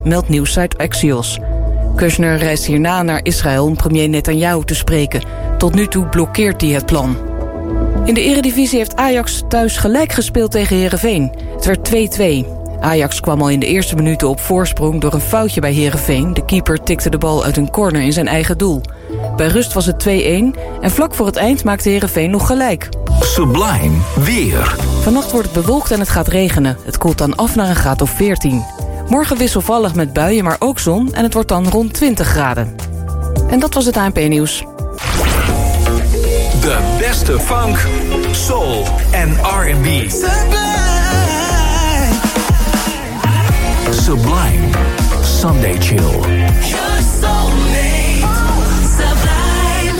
meldt nieuwssite Axios. Kushner reist hierna naar Israël om premier Netanyahu te spreken. Tot nu toe blokkeert hij het plan. In de Eredivisie heeft Ajax thuis gelijk gespeeld tegen Heerenveen. Het werd 2-2. Ajax kwam al in de eerste minuten op voorsprong door een foutje bij Heerenveen. De keeper tikte de bal uit een corner in zijn eigen doel. Bij rust was het 2-1 en vlak voor het eind maakte Heerenveen nog gelijk. Sublime weer. Vannacht wordt het bewolkt en het gaat regenen. Het koelt dan af naar een graad of 14. Morgen wisselvallig met buien, maar ook zon en het wordt dan rond 20 graden. En dat was het ANP-nieuws. De beste funk, soul en R&B. Sublime Sunday Chill. Your soulmate, Sublime.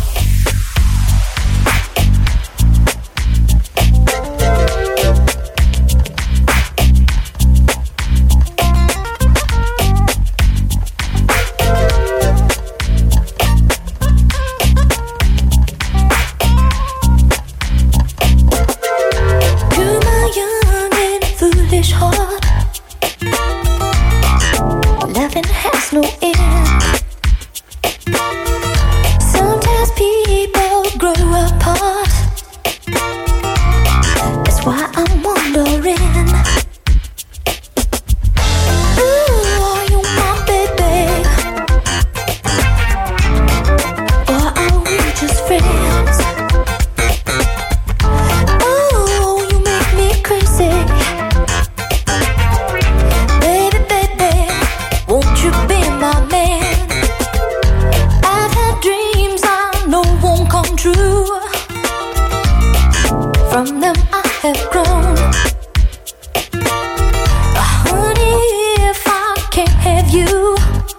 To my young and foolish heart, loving has no end. Sometimes people grow apart. That's why I'm wondering, ooh, are you my baby? Or are we just friends? Oh, you make me crazy. Baby, baby, won't you be my man? I've had dreams I know won't come true. From them I have grown. Honey, if I can't have you,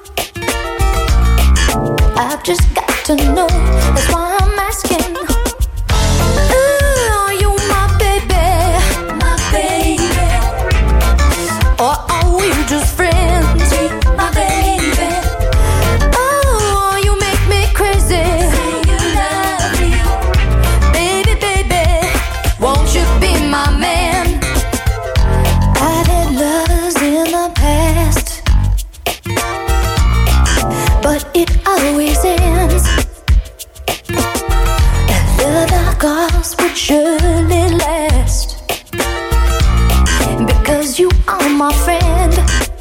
I've just got to know. That's why I'm asking, ooh, are you my baby? My baby. Or are we just friends? My baby. Oh, you make me crazy. Say you love me. Baby, baby, won't you be my man? I've had loves in the past, but it always ends. A love like ours would surely last, because you are my friend.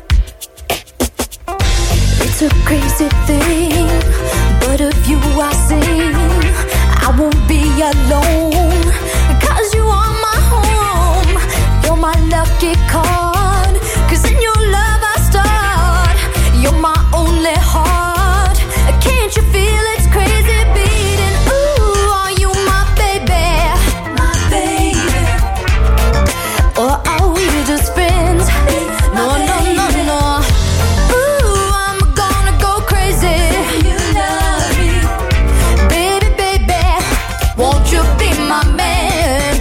It's a crazy thing, but of you I sing. I won't be alone, 'cause you are my home. You're my lucky card, 'cause in your love I start. You're my only heart. Can't you feel it's crazy beating? Ooh, are you my baby? My baby. Or are we just friends? No, no, no, no. Ooh, I'm gonna go crazy. You love me. Baby, baby, won't you be my man?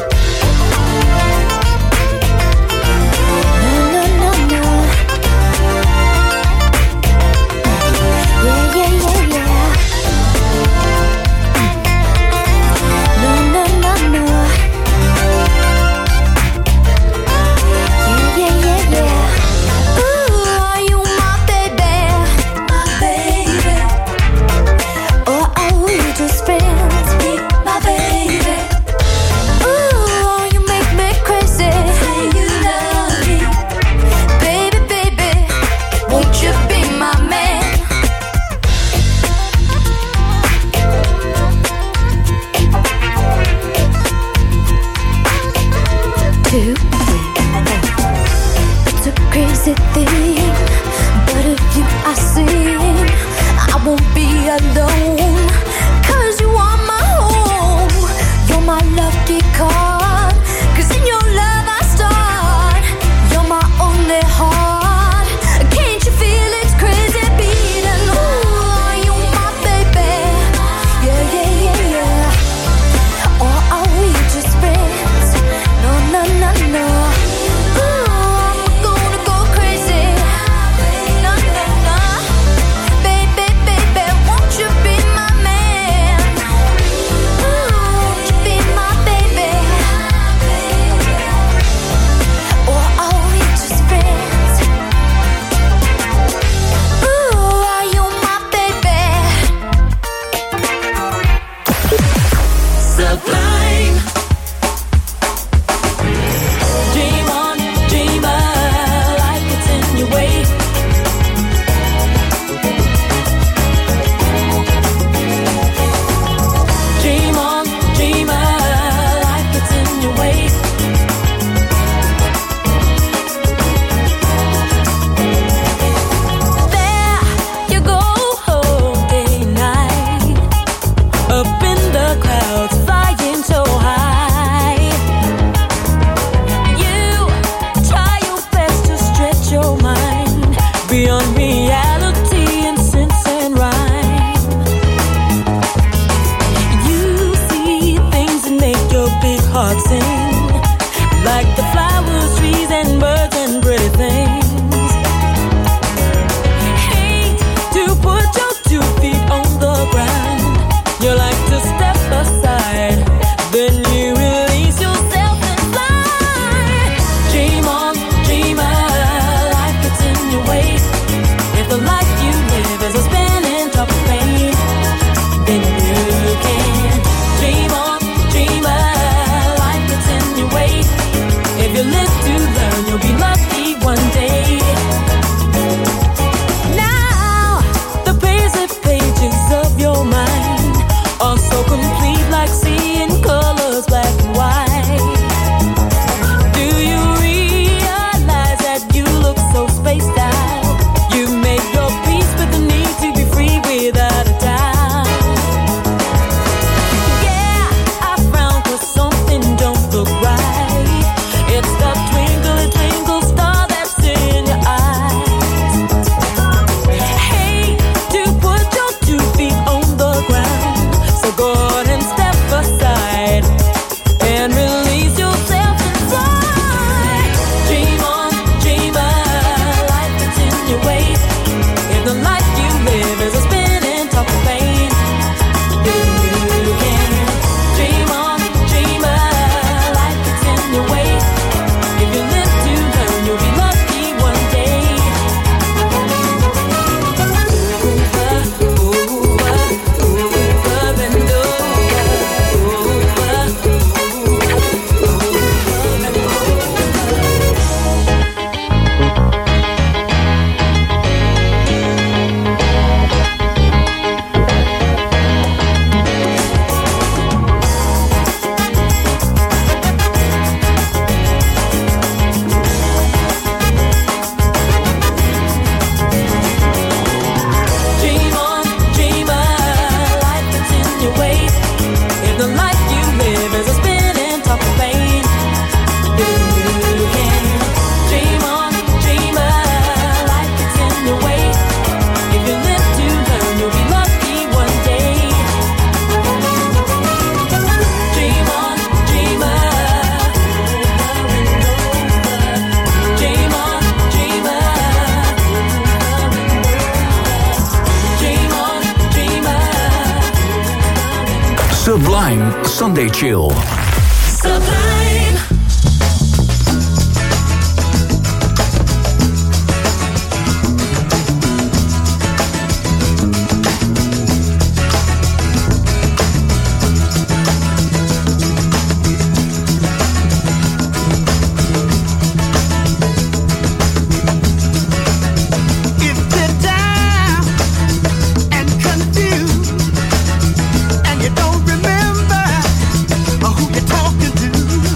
No, no, no, no. Yeah, yeah, yeah, yeah. No, no, no, no. Yeah, yeah, yeah, yeah. Ooh, are you my baby? My baby. Or are we just friends? My baby. Ooh, you make me crazy. Say you love me. Baby, baby, won't you be my man? Two, three, four. It's a crazy thing, but if you I sing, I won't be alone, 'cause you are my home. You're my lucky card, 'cause in your love I start. You're my only heart. Can't you feel it's crazy beating? Ooh, are you my baby? Yeah, yeah, yeah, yeah. Or are we just friends? No, no, no, no. Ooh, I'm gonna go crazy. No, no, no. Baby, baby, won't you be my beyond reality and sense and rhyme. You see things that make your big heart sing, like the flowers, trees, and birds and pretty things. Hate to put your 2 feet on the ground. You like to step aside, then you release yourself and fly. Dream on, dreamer, life gets in your way. If the life you live is a spinning top of pain, then you can dream on, dreamer, life gets in your way. If you live to learn, you'll be lucky one day. Now, the basic pages of your mind are so complete, like seeing colors black and white. Do you realize that you look so spaced out? You've made your peace with the need to be free without a doubt. Yeah, I frown 'cause something don't look right. It's the twinkle, twinkle star that's in your eyes. Hate to put your 2 feet on the ground, so go on and step aside and release yourself and fly. Dream on, dreamer, life gets in your way. If the life you live is a spinning top of pain, then you can dream on, dreamer, life gets in your way. If you live to learn, you'll be lucky one day. Dream on, dreamer, life gets in your way. If the life you live is a spinning top of pain, then you can dream on, dreamer, life gets in your way. If you live to learn, you'll be lucky one day. Dream on, dreamer, dream on, dreamer, dream on, dreamer. Sublime Sunday Chill. Sublime. If you're down and confused and you don't remember who you're talking to,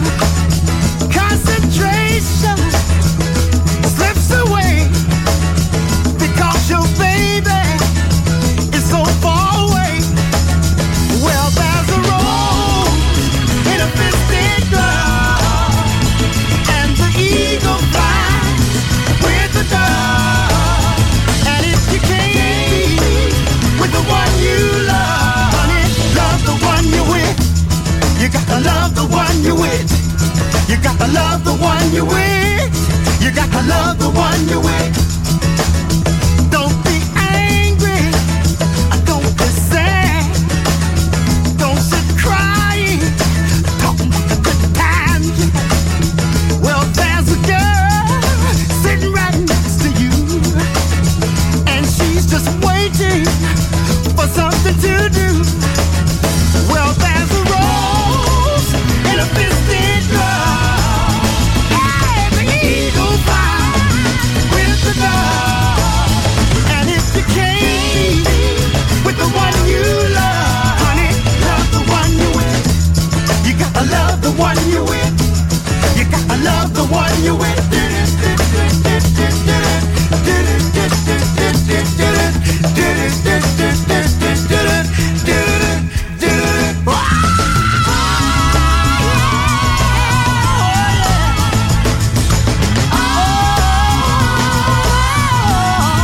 concentration slips away because your baby is so far away. Well, there's a rose in a fisted glove, and the eagle flies with the dove. And if you can't be with the one you love, honey, love the one you're with. You gotta love the one you're with. You gotta love the one you're with. You gotta love the one you're with. Don't be angry. Don't be sad. Don't sit crying. Talking about the good times you had. Well, there's a girl sitting right next to you, and she's just waiting for something to do. Well, there's a rose in a fisted glove, and the eagle flies with the dove. And if you can't be with the one you love, honey, love the one you're with. You gotta love the one you're with. You gotta love the one you're with. Oh,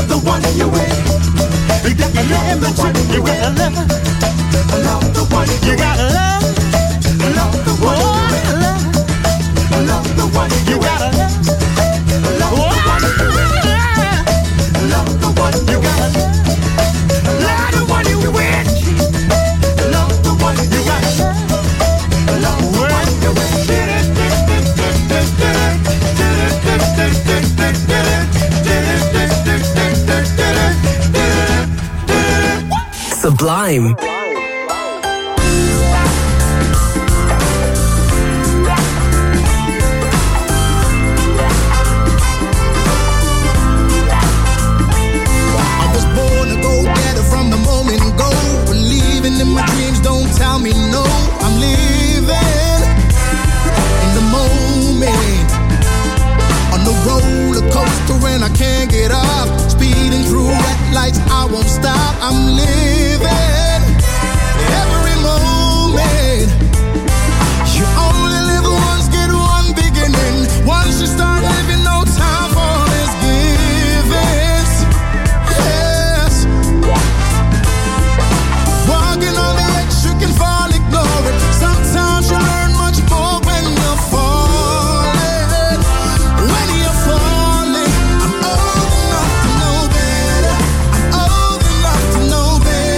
love the one you with. You gotta love the one you with. Love the one you gotta love. Love the one you with. Love the one you gotta love. Love the one you with. Love the one you gotta love. Love the one you with. Love the one you gotta love. Love the one you with. Sublime. In my dreams, don't tell me no. I'm living in the moment, on the roller coaster and I can't get off. Speeding through red lights, I won't stop. I'm living every moment. You only live once, get one beginning. Once you start living, no time for misgivings. Yes. Walking on the edge, you can fall, ignore it. Sometimes you learn much more when you're falling. When you're falling, I'm old enough to know better. I'm old enough to know better.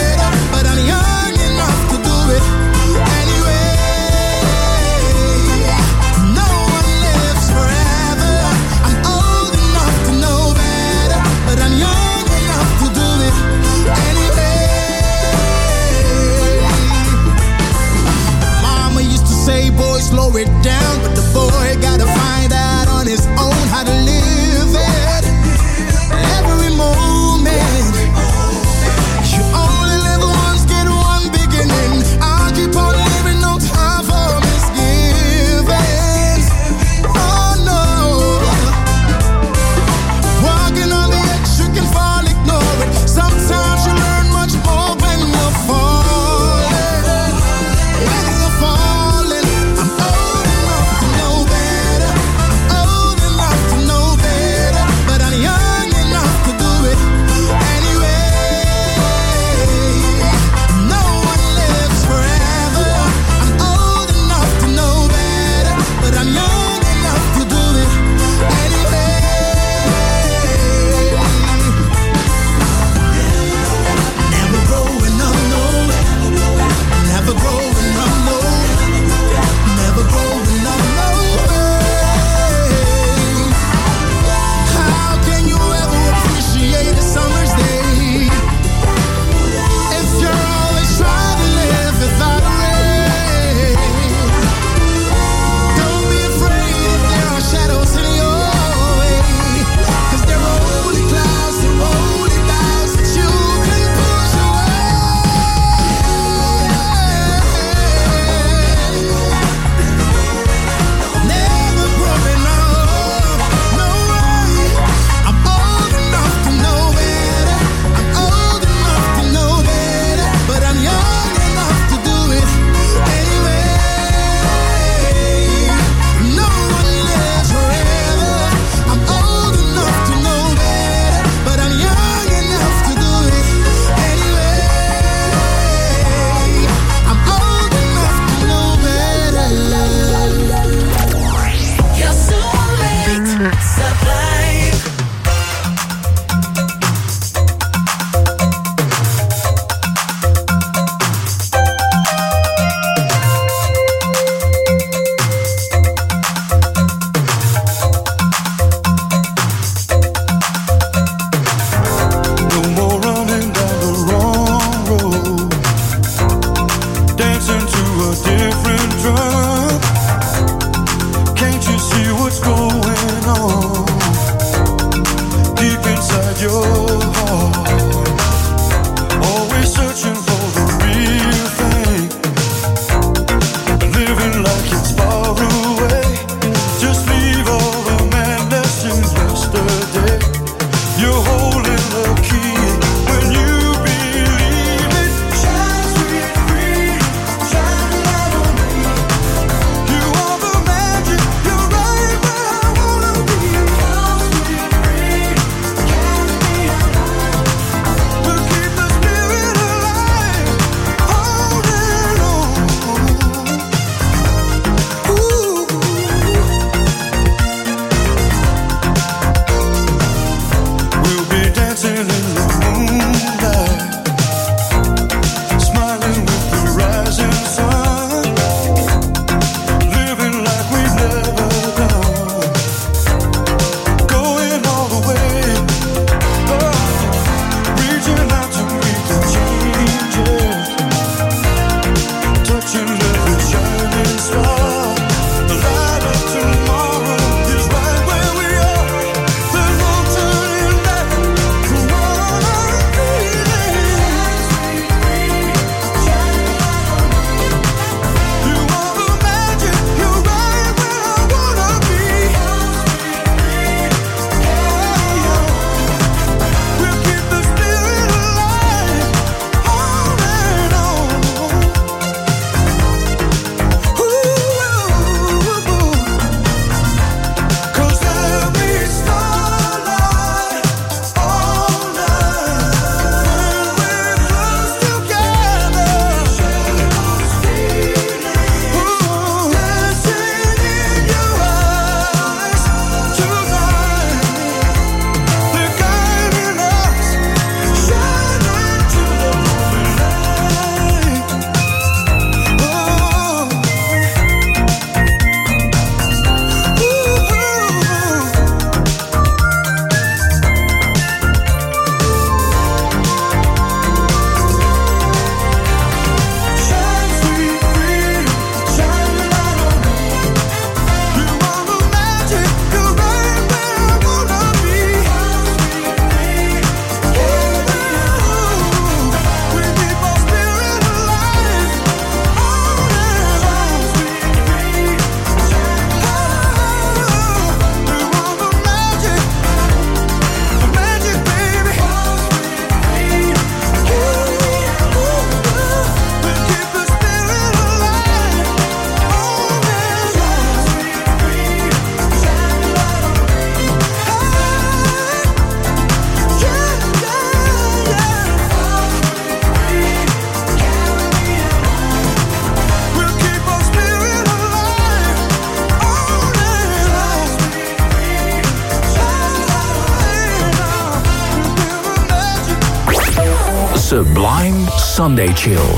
Sublime Sunday Chill.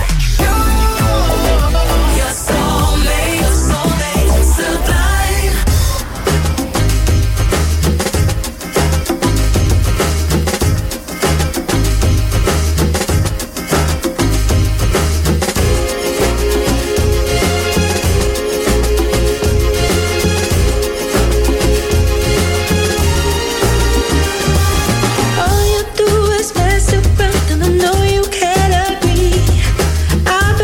All you do is mess around, and I know you can't agree. I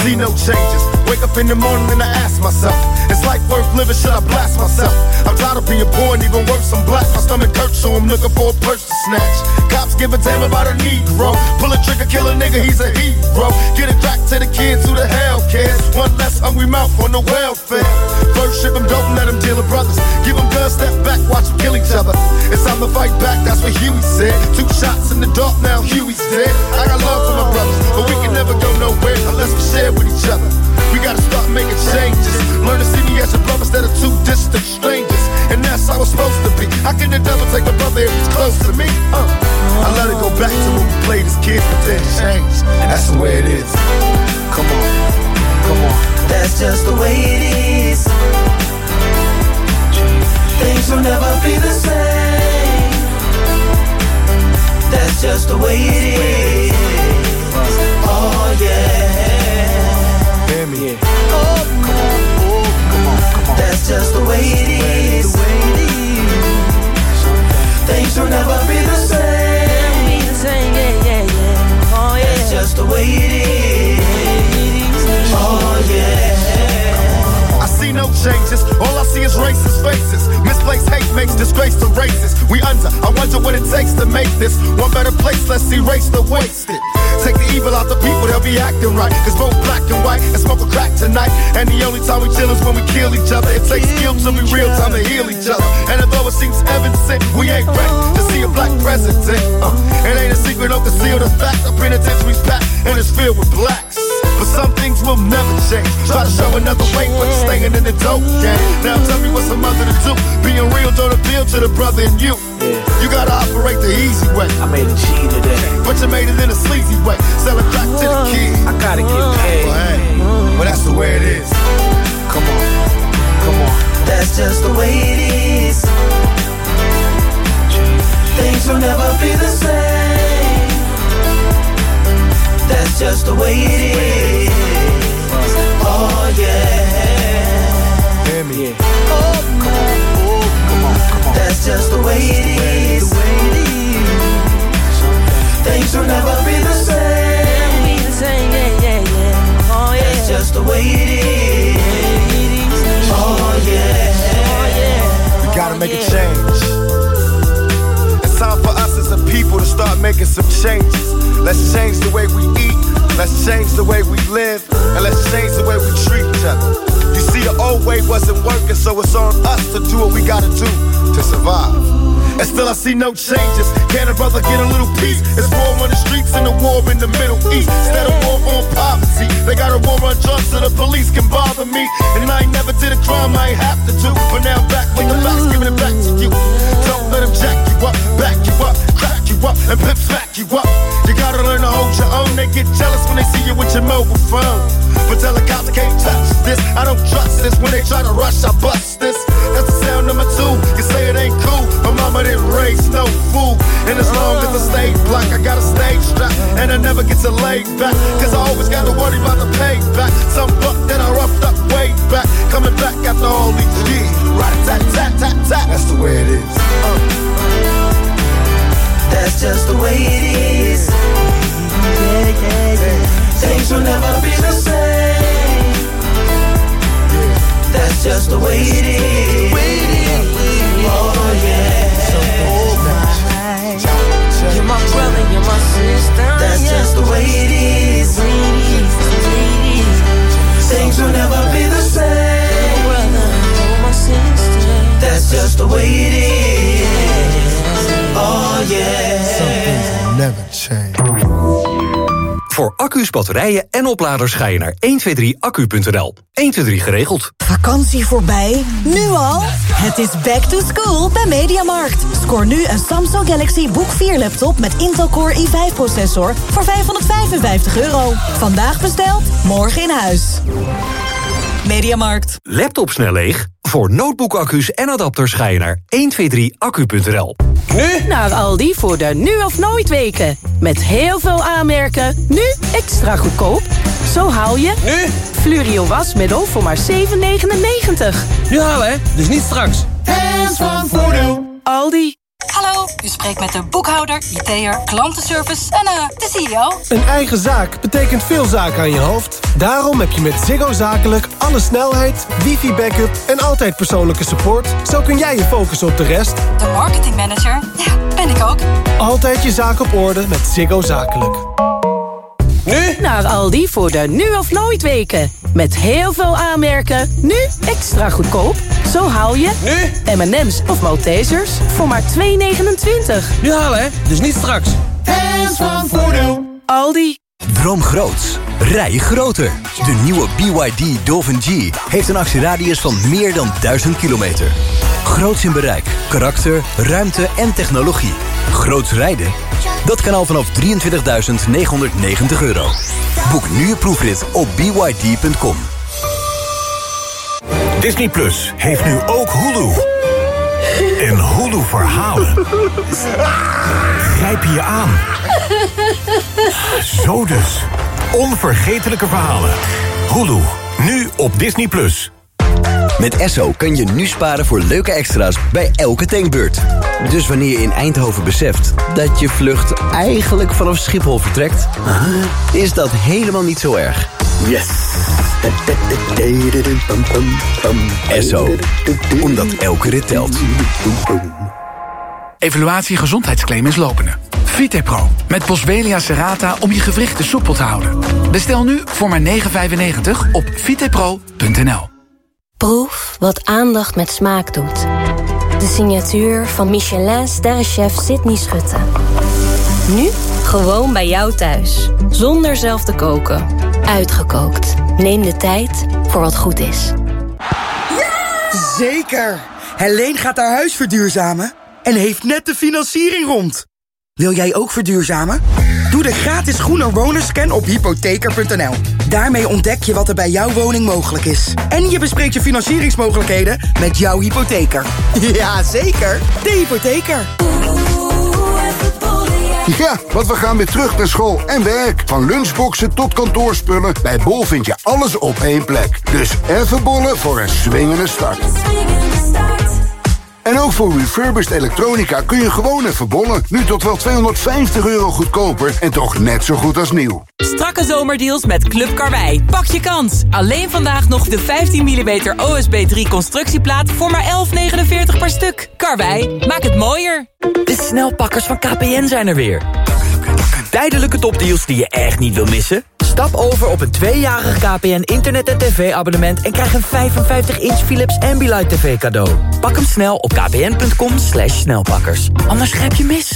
see no changes. Wake up in the morning and I ask myself, is life worth living? Should I blast myself? I'm tired of being poor and even worse, I'm black. My stomach hurts, so I'm looking for a purse to snatch. Cops give a damn about a Negro. Pull a trigger, kill a nigga, he's a hero. Get it back to the kids who the hell cares. One less hungry mouth on the welfare. First ship them, don't let them deal with brothers. Give them guns, step back, watch them kill each other. It's time to fight back, that's what Huey said. 2 shots in the dark, now Huey's dead. I got love for my brothers, but we can never go nowhere unless we share with each other. We gotta start making changes. Learn to see me as a brother instead of 2 distant strangers. And that's how it's supposed to be. How can the devil take my brother if he's close to me? I let it go back to when we played as kids, but then changed. That's the way it is. Come on, come on. That's just the way it is. Things will never be the same. That's just the way it is. Oh yeah. Hear me. Oh, come on. Oh, come on, come on. That's just the way it is. Things will never be the same. Yeah, yeah, yeah. Oh yeah. That's just the way it is. Oh yeah. I see no changes, all I see is racist faces. Misplaced hate makes disgrace to races. We under, I wonder what it takes to make this one better place. Let's erase the wasted. Take the evil out the people, they'll be acting right. Cause both black and white and smoke a crack tonight. And the only time we chill is when we kill each other. It takes skill to be real time to heal each other. And although it seems evident, we ain't ready to see a black president. It ain't a secret, don't conceal the fact. Our penitentiary's packed and it's filled with blacks. But some things will never change. Try to show another way, but you're staying in the dope game. Now tell me what's a mother to do. Being real don't appeal to the brother in you. You gotta operate the easy way. I made a G today, but you made it in a sleazy way. Sell it back to the kid. I gotta get paid. Well, hey, well that's the way it is. Come on, come on. That's just the way it is. Things will never be the same. That's just the way it is. Oh yeah. Hear me. Oh, come on. Oh, come on, come on. That's just the way it is. Things will never be the same. Yeah, yeah, yeah. Oh yeah. That's just the way it is. Oh yeah. Oh yeah. We gotta make a change. It's time for us as a people to start making some changes. Let's change the way we eat. Let's change the way we live. And let's change the way we treat each other. You see, the old way wasn't working, so it's on us to do what we gotta do to survive. And still I see no changes. Can a brother get a little peace? It's war on the streets and a war in the Middle East. Instead of war on poverty, they got a war on drugs so the police can bother me. And I ain't never did a crime I ain't have to do. But now I'm back with the facts, giving it back to you. Don't let them jack you up, back you up, crack you up, and pimp smack you up. You gotta learn to hold your own. They get jealous when they see you with your mobile phone. But tell the cops I can't touch this. I don't trust this. When they try to rush, I bust this. That's the sound number 2. You say it ain't cool, but mama didn't raise no fool. And as long as I stay black, I got a stage strap. And I never get to lay back, cause I always got to worry about the payback. Some buck that I roughed up way back, coming back after all these years. Rat-a-tat-tat-tat-tat. That's the way it is. That's just the way it is. Yeah, yeah, yeah. Things will never be the same. That's just the way it is. Oh yeah. You're my brother, you're my sister. That's just the way it is. Things will never be the same. My sister. That's just the way it is. Oh yeah. Some things never change. Voor accu's, batterijen en opladers ga je naar 123accu.nl. 123 geregeld. Vakantie voorbij? Nu al? Het is back to school bij Mediamarkt. Scoor nu een Samsung Galaxy Book 4 laptop met Intel Core i5 processor voor €555. Vandaag besteld, morgen in huis. Mediamarkt. Laptop snel leeg? Voor notebook-accu's en adapters ga je naar 123accu.nl. Nu naar Aldi voor de nu of nooit weken. Met heel veel aanmerken, nu extra goedkoop. Zo haal je Nu? Fluorio wasmiddel voor maar €7,99. Nu halen hè, dus niet straks. Hands van Voordeel. Aldi. Hallo, Hallo, u spreekt met de boekhouder, IT'er, klantenservice en de CEO. Een eigen zaak betekent veel zaken aan je hoofd. Daarom heb je met Ziggo Zakelijk alle snelheid, wifi-backup en altijd persoonlijke support. Zo kun jij je focussen op de rest. De marketingmanager, ja, ben ik ook. Altijd je zaak op orde met Ziggo Zakelijk. Nu naar Aldi voor de nu of nooit weken. Met heel veel aanmerken, nu extra goedkoop. Zo haal je nu M&M's of Maltesers voor maar €2,29. Nu halen hè, dus niet straks. Hands van Voordeel. Aldi. Droom groots. Rij groter. De nieuwe BYD Dolphin G heeft een actieradius van meer dan 1000 kilometer. Groots in bereik, karakter, ruimte en technologie. Groots rijden? Dat kan al vanaf €23.990. Boek nu je proefrit op byd.com. Disney Plus heeft nu ook Hulu. En Hulu-verhalen grijpen je aan. Zo dus. Onvergetelijke verhalen. Hulu, nu op Disney Plus. Met Esso kan je nu sparen voor leuke extra's bij elke tankbeurt. Dus wanneer je in Eindhoven beseft dat je vlucht eigenlijk vanaf Schiphol vertrekt, is dat helemaal niet zo erg. Yes! Esso. Omdat elke rit telt. Evaluatie gezondheidsclaim is lopende. Vitepro met Boswellia serrata om je gewrichten soepel te houden. Bestel nu voor maar €9,95 op vitepro.nl. Proef wat aandacht met smaak doet. De signatuur van Michelin-sterrenchef Sydney Schutte. Nu gewoon bij jou thuis. Zonder zelf te koken. Uitgekookt. Neem de tijd voor wat goed is. Zeker! Helene gaat haar huis verduurzamen en heeft net de financiering rond. Wil jij ook verduurzamen? Doe de gratis groene wonerscan op hypotheker.nl. Daarmee ontdek je wat er bij jouw woning mogelijk is. En je bespreekt je financieringsmogelijkheden met jouw hypotheker. Ja, zeker. De hypotheker. Ja, want we gaan weer terug naar school en werk. Van lunchboxen tot kantoorspullen. Bij Bol vind je alles op één plek. Dus even bollen voor een swingende start. En ook voor refurbished elektronica kun je gewoon even bollen. Nu tot wel €250 goedkoper en toch net zo goed als nieuw. Strakke zomerdeals met Club Karwei. Pak je kans. Alleen vandaag nog de 15 mm OSB 3 constructieplaat voor maar €11,49 per stuk. Karwei, maak het mooier. De snelpakkers van KPN zijn er weer. Tijdelijke topdeals die je echt niet wil missen? Stap over op een 2-jarig KPN internet- en tv-abonnement en krijg een 55-inch Philips Ambilight TV cadeau. Pak hem snel op kpn.com/snelpakkers. Anders grijp je mis.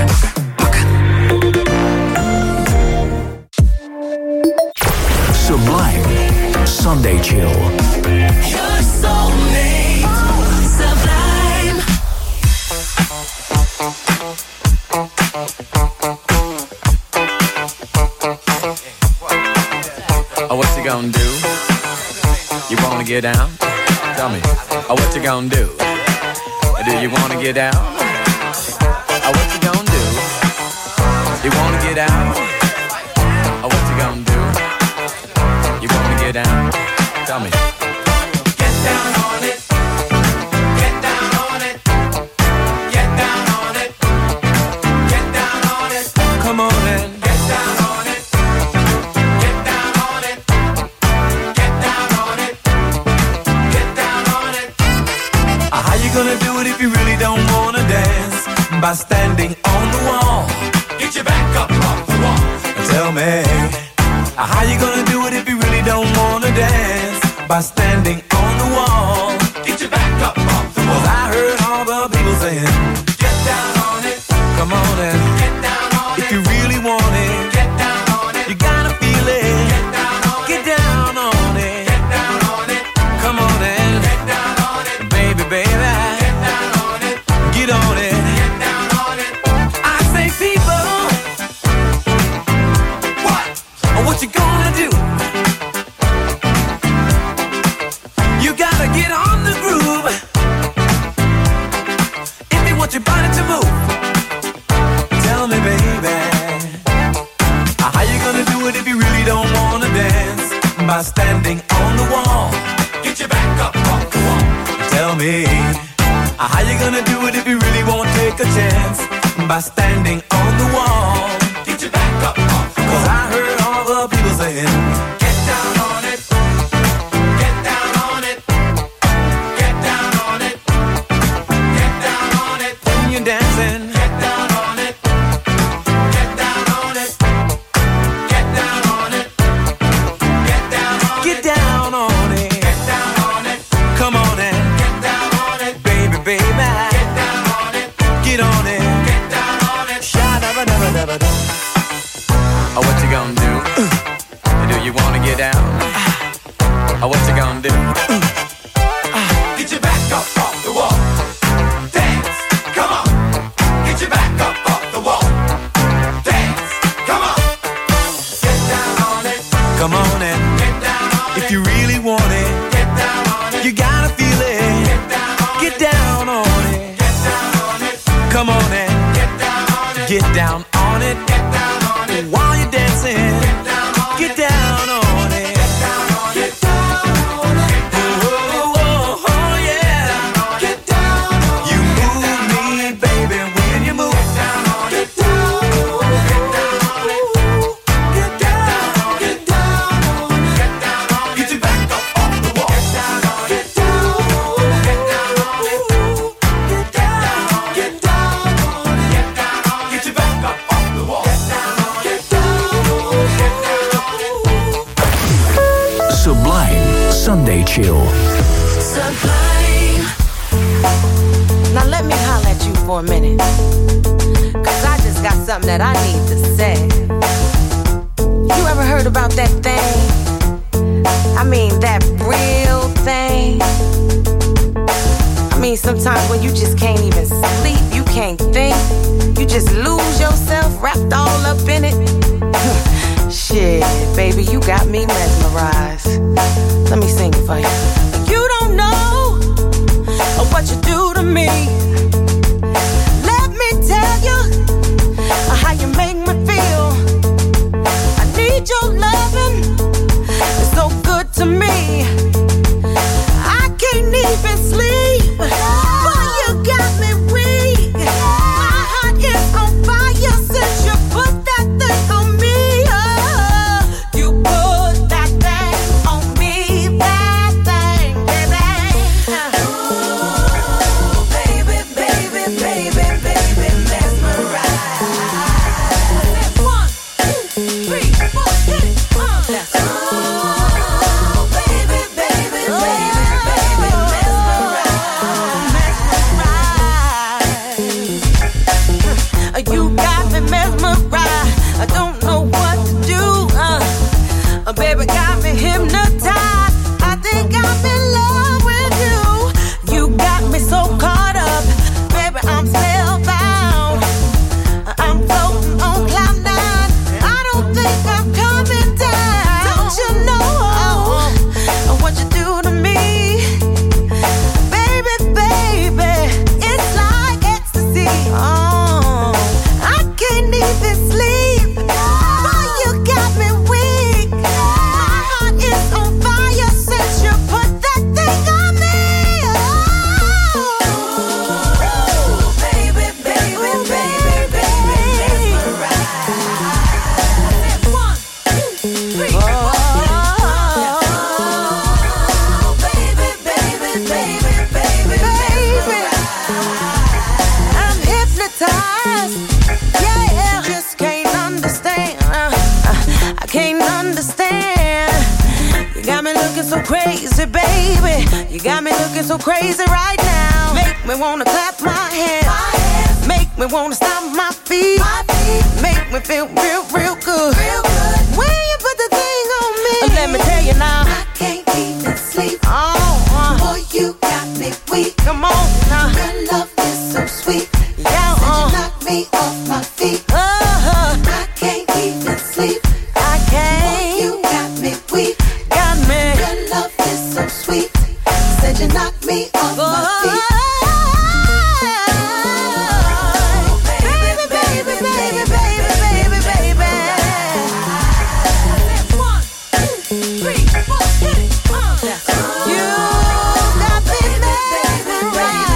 Sublime. Sunday Chill. Your soulmate. Sublime. Oh, what you gonna do? You wanna get down? Tell me. Oh, what you gonna do? Do you wanna get down? Oh, what you gonna do? You wanna get down? Oh, what you gonna do? You wanna get down? Tell me. Get down on it. Get down on it. Get down on it. Get down on it. Come on and get down on it. Get down on it. Get down on it. Get down on it. How you gonna do it if you really don't wanna dance? By standing on the wall. Get your back up off the wall. Tell me. How you gonna do it if you really don't wanna dance? By standing on the wall. Get your back up off the wall. 'Cause I heard all the people saying, get down on it. Come on and get down on it. If you really want it, get down on it. You gotta feel it. Get down on it. Get down on it. Get down on it. Come on and get down on it. Baby, baby. Get down on it. Get on it. Get down on it. I say people. What you gonna do? You gotta get on the groove if you want your body to move. Tell me, baby, how you gonna do it if you really don't wanna dance? By standing on the wall. Get your back up off the wall. Tell me, How you gonna do it if you really won't take a chance? By standing on the wall. Get your back up off the wall. 'Cause I heard all the people saying, get down on it. Get down on it. Get down on it. Get down on it. When you're dancing. Get down on it. Get down on it. Get down on it. Get down on it. Get down on it. Get down on it. Come on and get down on it, baby, baby. Get down on it. Get on it. Get down on it. Sha-da-ba-da-ba-da-ba-da. Oh, what you gonna do? Do you wanna get down? Oh, what you gonna do? Get your back up off the wall. Dance, come on. Get your back up off the wall. Dance, come on. Get down on it. Come on and get down on it. If you really want it, get down on it. You gotta feel it. Get down on it. Get down on it. Get down on it. Come on and get down on it. Get down on it. Get down on it. While you're dancing, get down on it. Get down on it. Get down on it. Get down on it. Oh, oh, oh, yeah. Get down on it. You move me, baby, when you move. Get down on it. Get down on it. Get down on it. Get down on it. Get down on it. Get down on it. Get your back up off the wall. Get down on it. Get down on it. Get down on it. Get down on it. Get down on it. Get down on it. Get your back up off the wall. Get down on it. Get down on it. Get down on it. Sublime Sunday Chill. Sublime. Now let me holler at you for a minute, 'cause I just got something that I need to say. You ever heard about that thing? I mean, that real thing. I mean, sometimes when you just can't even sleep, you can't think, you just lose yourself wrapped all up in it. Shit, baby, you got me mesmerized. Let me sing it for you. You don't know what you do to me. Let me tell you how you make me feel. I need your loving. It's so good to me. I can't even sleep. Boy, you got me weak. My heart is on fire since you put that thing on me. Oh, you put that thing on me, that thing, baby. Ooh, baby, baby, baby, baby, mesmerized. 1, 2, 3, 4, hit it. Ooh, baby, baby, baby, baby, mesmerized. You got me mesmerized. I don't know what to do. Baby got me hypnotized. I think I'm in love with you. You got me so caught up. Baby, I'm spellbound. I'm floating on cloud 9. I don't think I'm coming down. Don't you know what you do to me? Baby, baby, it's like ecstasy. Oh, I can't even sleep. Boy, you got me weak. My heart is on fire since you put that thing on me. Oh, baby, baby, baby, baby, mesmerized. 1, 2, 3, 4. Baby, baby, baby, baby, mesmerized. I'm hypnotized. Yeah, just can't understand. I can't understand. You got me looking so crazy, baby. You got me looking so crazy right now. Make me wanna clap my hands. Make me wanna stomp my feet. Make me feel real, real good. When you put the thing on me, let me tell you now, I can't even sleep. Boy, you got me weak. Come on now. Your love is so sweet. Yeah, you knock me off my feet. I can't even sleep. I can't. Boy, you got me weak. Got me. Your love is so sweet. Said you knock me off my feet. Baby, baby, baby, baby, baby, baby. 1, 2, 3, 4, hit it. You got me mesmerized.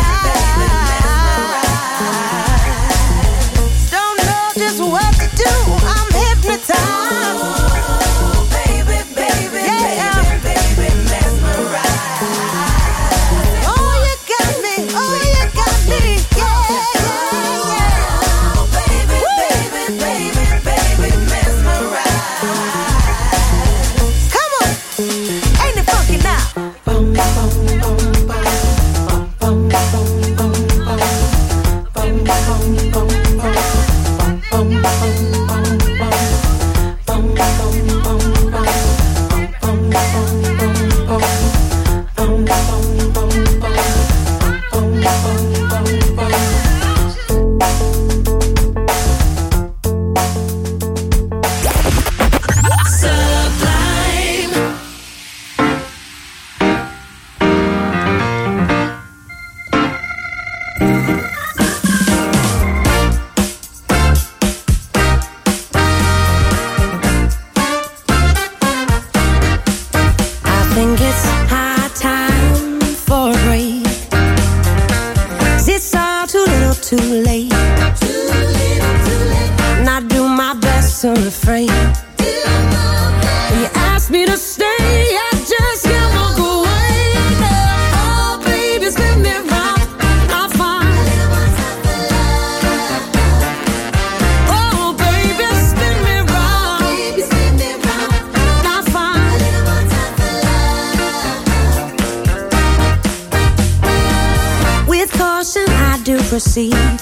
too late. And I do my best to refrain. When you ask me to stay, I just can't walk away. Oh, baby, spin me round, I'm fine. Oh, baby, spin me round, I'm fine. With caution, I do proceed.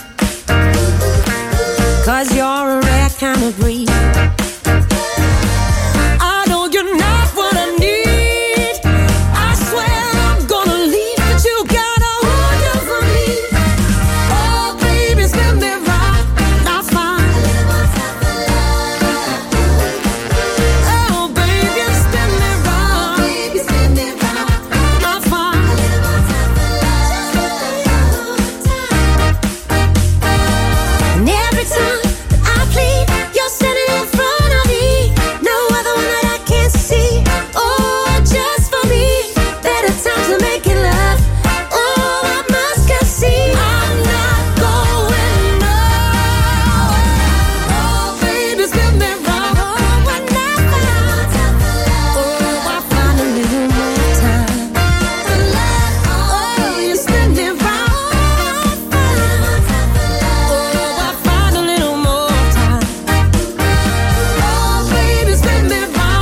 'Cause you're a rare kind of breed. I know you're not what I need. I swear I'm gonna leave, but you gotta hold on for me. Oh, baby, spin me round, I'm fine. Oh, baby, spin me round, I'm fine. And every time I plead, you're standing in front of me. No other one that I can see. Oh, just for me. Better times to make it love. Oh, I must concede. I'm not going nowhere. Oh, baby, spin me round. Oh, when I find. Oh, I find a little more time. Oh, you spin me round. Oh, I find a little more time. Oh, baby, spin me round.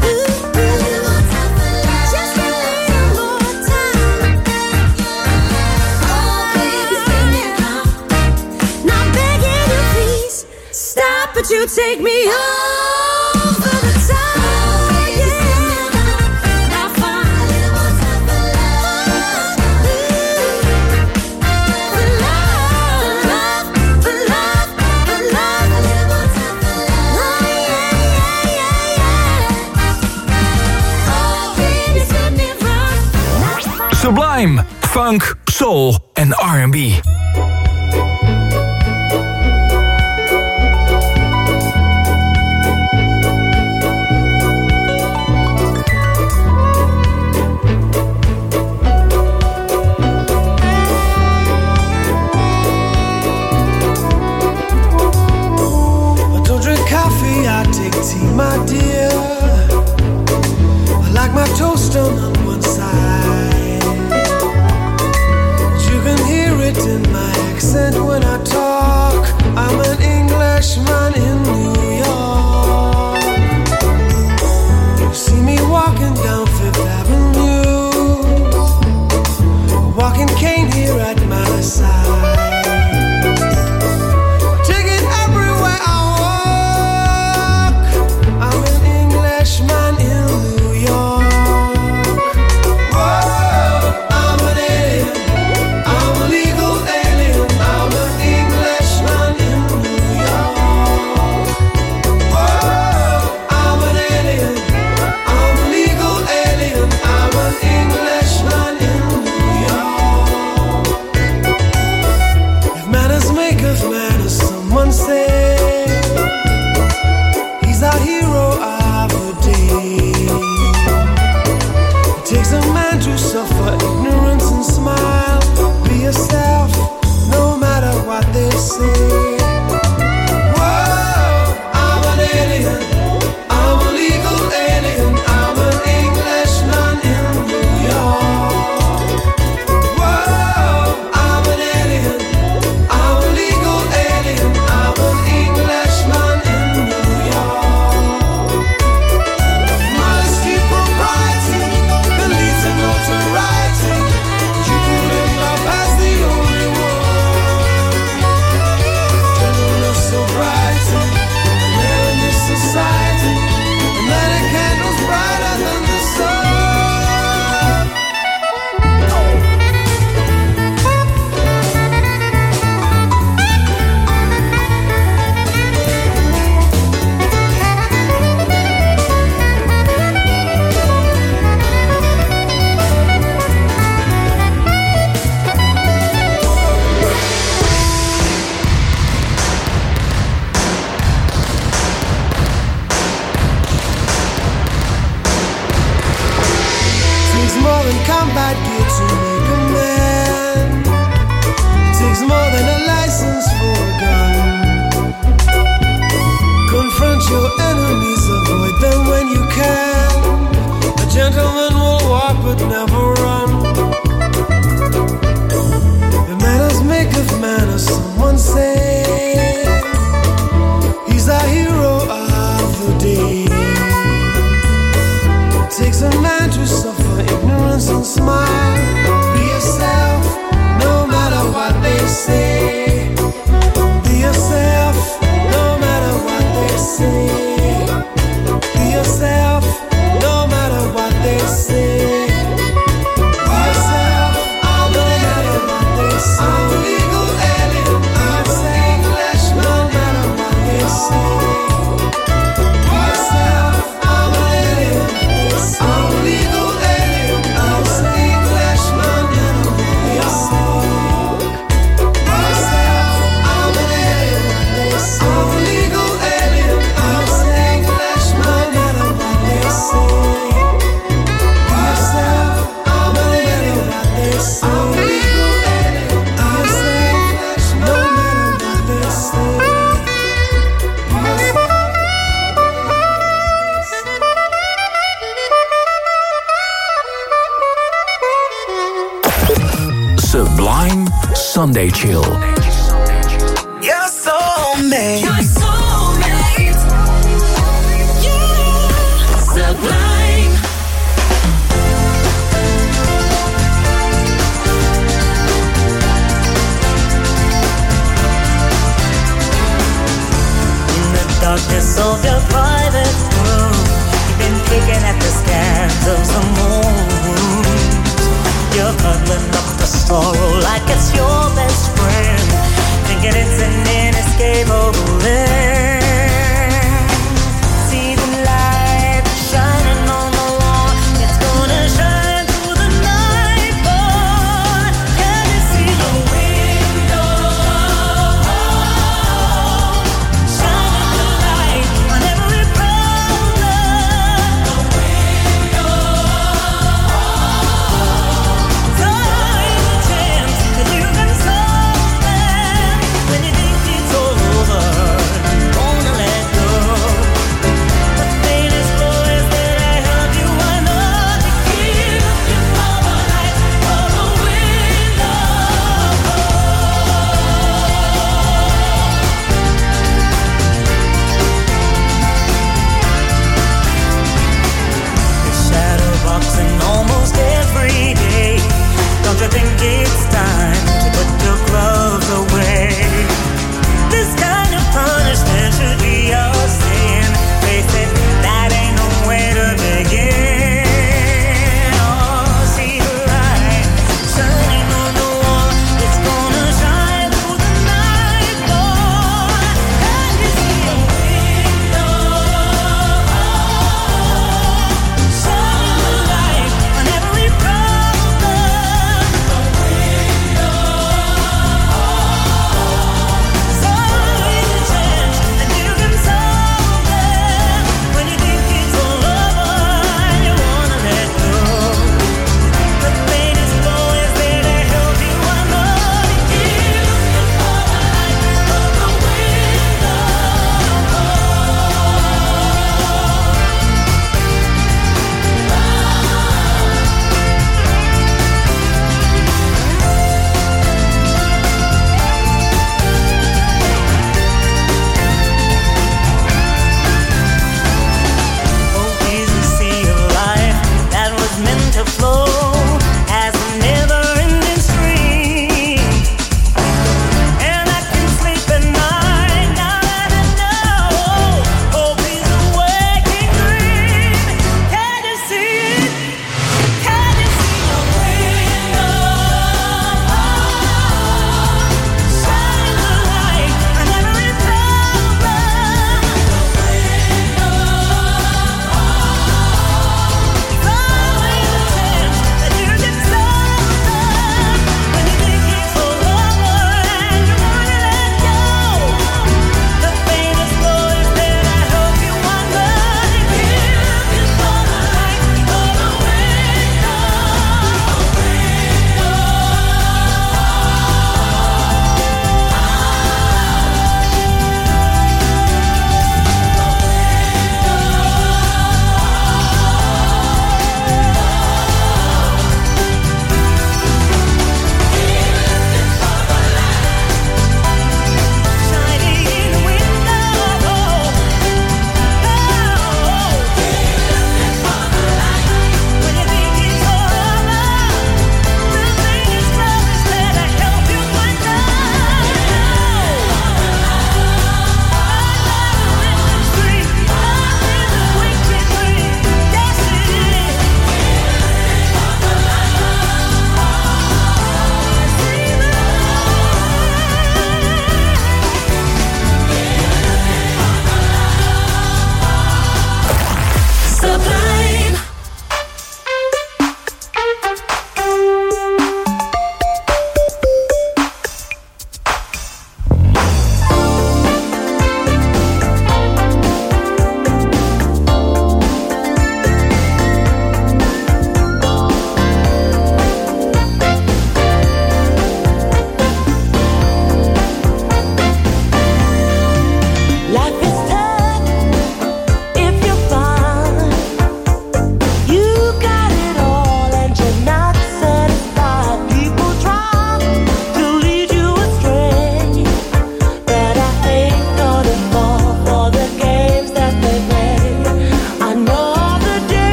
Just a little more time. Oh, baby, spin me round. Now I'm begging you, please stop, but you take me over the top. Yeah, I'm fine. For love, for love, for love, for love. Oh, yeah. Oh, baby, spin me round. Sublime, funk, soul en R&B. I don't drink coffee, I take tea, my dear. I like my toast on one side. You can hear it in my accent when I talk. I'm an Englishman in New York. You see me walking down Fifth Avenue, a walking cane here at my side. Take it everywhere I walk. I'm an Sunday Chill. Your soulmate. Your soulmate. Yeah. Sublime. In the darkness of your private room, you've been picking at the scans of some moon. You're cuddling up the sorrow like it's your best friend, thinking it's an inescapable end. See the light shining on the wall, it's gonna shine through the night, boy. Can you see the window shining the light on every problem? The window. So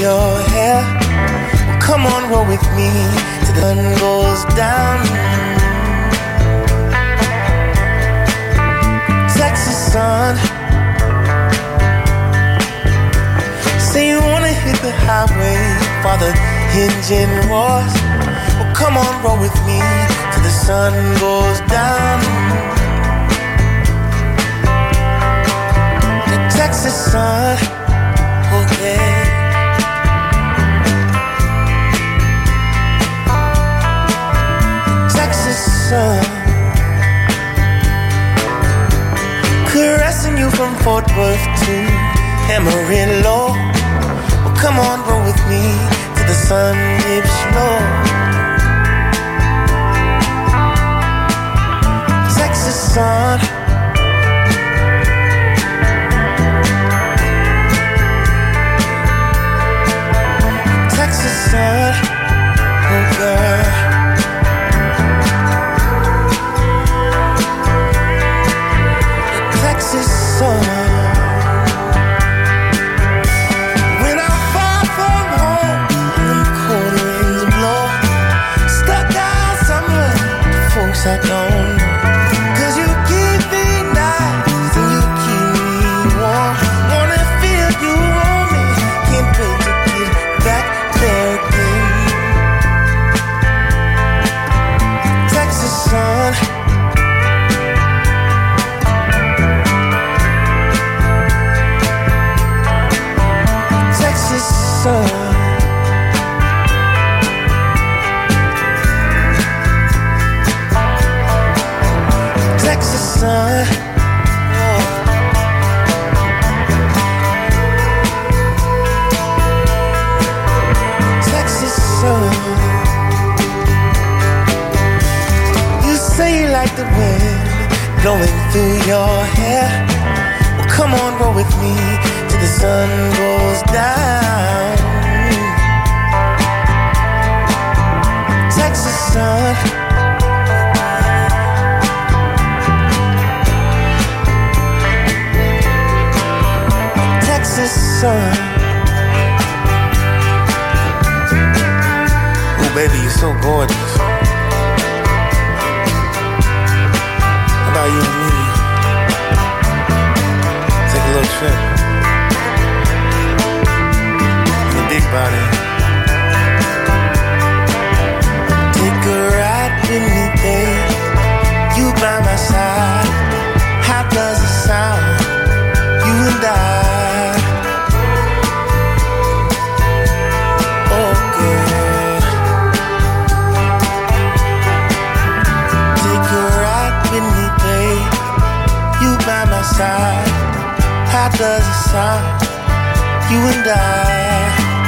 your hair. Well, come on, roll with me till the sun goes down. Texas sun. Say you wanna hit the highway while the engine roars. Well, come on, roll with me till the sun goes down. The Texas sun, okay. Texas sun, caressing you from Fort Worth to Amarillo. Well, come on, roll with me till the sun dips low. Texas sun, Texas sun, oh girl. Texas sun. When I'm far from home and them cold winds blow, stuck out somewhere, folks I don't know. 'Cause you keep me nice and you keep me warm. Wanna feel you on me, can't wait to get back there again. Texas sun. Texas sun. Texas sun. Oh. Texas sun. You say you like the wind blowing through your hair. Well, come on, roll with me till the sun goes down. Texas sun. Texas sun. Oh, baby, you're so gorgeous. How about you and me? Take a little trip. Big body. Take a ride with me, babe. You by my side. How does it sound? You and I. Oh, girl. Take a ride with me, babe. You by my side. How does it sound? You and I.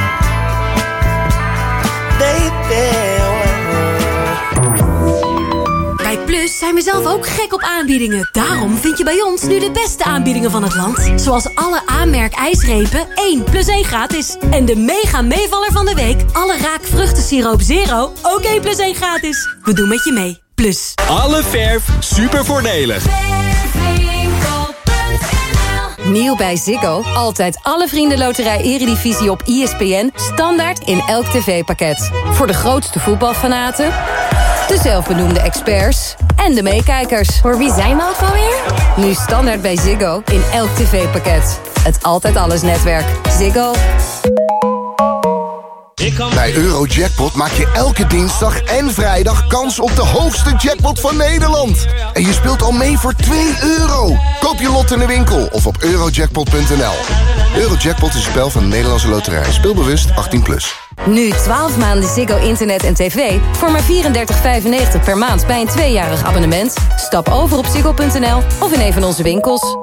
Bij Plus zijn we zelf ook gek op aanbiedingen. Daarom vind je bij ons nu de beste aanbiedingen van het land. Zoals alle A-merk ijsrepen 1 + 1 gratis. En de mega meevaller van de week. Alle Raak vruchtensiroop Zero ook 1 + 1 gratis. We doen met je mee. Plus. Alle verf super voordelig. Nieuw bij Ziggo. Altijd alle Vriendenloterij Eredivisie op ESPN. Standaard in elk tv-pakket. Voor de grootste voetbalfanaten, de zelfbenoemde experts en de meekijkers. Voor wie zijn we ook alweer? Nu standaard bij Ziggo in elk tv-pakket. Het Altijd Alles netwerk. Ziggo. Bij Eurojackpot maak je elke dinsdag en vrijdag kans op de hoogste jackpot van Nederland. En je speelt al mee voor €2. Koop je lot in de winkel of op eurojackpot.nl. Eurojackpot is een spel van de Nederlandse Loterij. Speelbewust 18+. Nu 12 maanden Ziggo internet en tv voor maar €34,95 per maand bij een 2-jarig abonnement. Stap over op ziggo.nl of in een van onze winkels.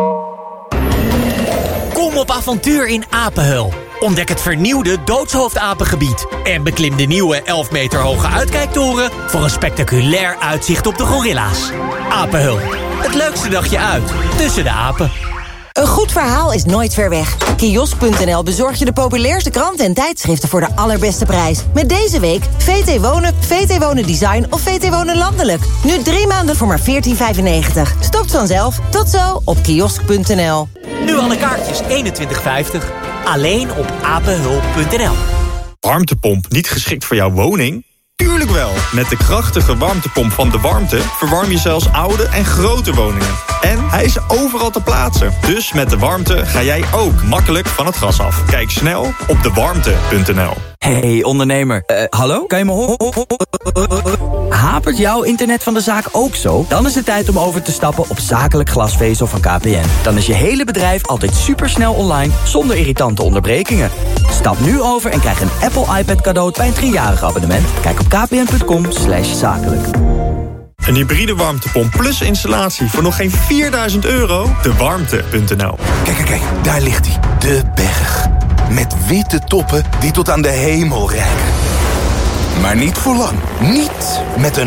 Kom op avontuur in Apenheul. Ontdek het vernieuwde Doodshoofdapengebied. En beklim de nieuwe 11 meter hoge uitkijktoren voor een spectaculair uitzicht op de gorilla's. Apenheul, het leukste dagje uit tussen de apen. Een goed verhaal is nooit ver weg. Kiosk.nl bezorgt je de populairste kranten en tijdschriften voor de allerbeste prijs. Met deze week VT Wonen, VT Wonen Design of VT Wonen Landelijk. Nu 3 maanden voor maar €14,95. Stopt vanzelf. Tot zo op kiosk.nl. Nu alle kaartjes 21,50. Alleen op apenhulp.nl. Warmtepomp niet geschikt voor jouw woning? Tuurlijk wel! Met de krachtige warmtepomp van De Warmte verwarm je zelfs oude en grote woningen. En hij is overal te plaatsen. Dus met De Warmte ga jij ook makkelijk van het gas af. Kijk snel op dewarmte.nl. Hey ondernemer, hallo? Kan je me horen? Hapert jouw internet van de zaak ook zo? Dan is het tijd om over te stappen op zakelijk glasvezel van KPN. Dan is je hele bedrijf altijd supersnel online zonder irritante onderbrekingen. Stap nu over en krijg een Apple iPad cadeau bij een 3-jarig abonnement. Kijk op kpn.com/zakelijk. Een hybride warmtepomp plus installatie voor nog geen €4.000? Dewarmte.nl. Kijk, daar ligt hij. De berg. Met witte toppen die tot aan de hemel reiken. Maar niet voor lang. Niet met een